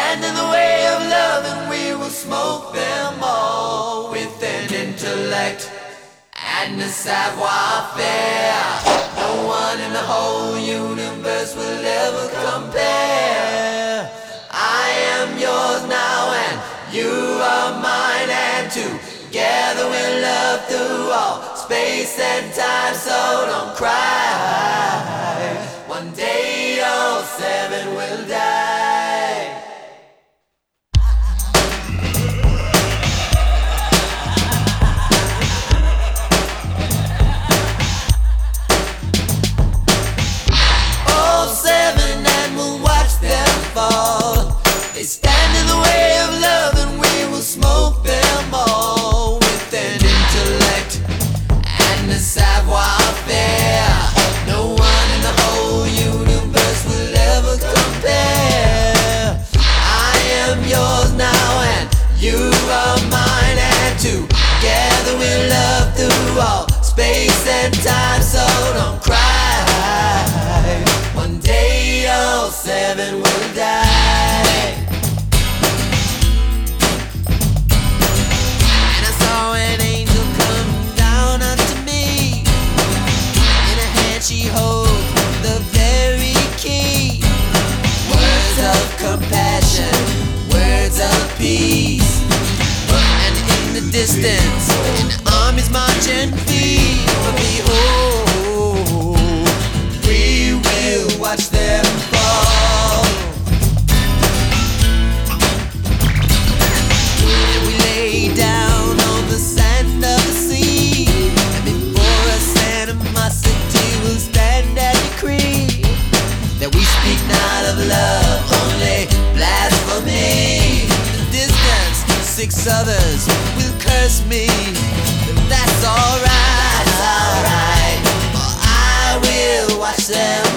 stand in the way of love and we will smoke them all with an intellect and a savoir-faire no one in the whole universe will ever compare. I am yours now and you are mine, and together we'll love through all space and time, so don't cry. One day all seven will die. All seven and we'll watch them fall. They stand in the way of love and we will smoke them all with an intellect and a savoir-faire no one in the whole universe will ever compare. I am yours now and you are mine, and together we'll love through all space and time, so don't cry. One day all seven will die. And I saw an angel come down unto me. In her hand she holds the very key. Words of compassion, words of peace. And in the distance, an army's marching feet. But behold, we will watch them fall. And we lay down on the sand of the sea, and before us animosity will stand and decree that we speak not of love, only blasphemy. In the distance, 6 others will curse me, but that's alright, for I will watch them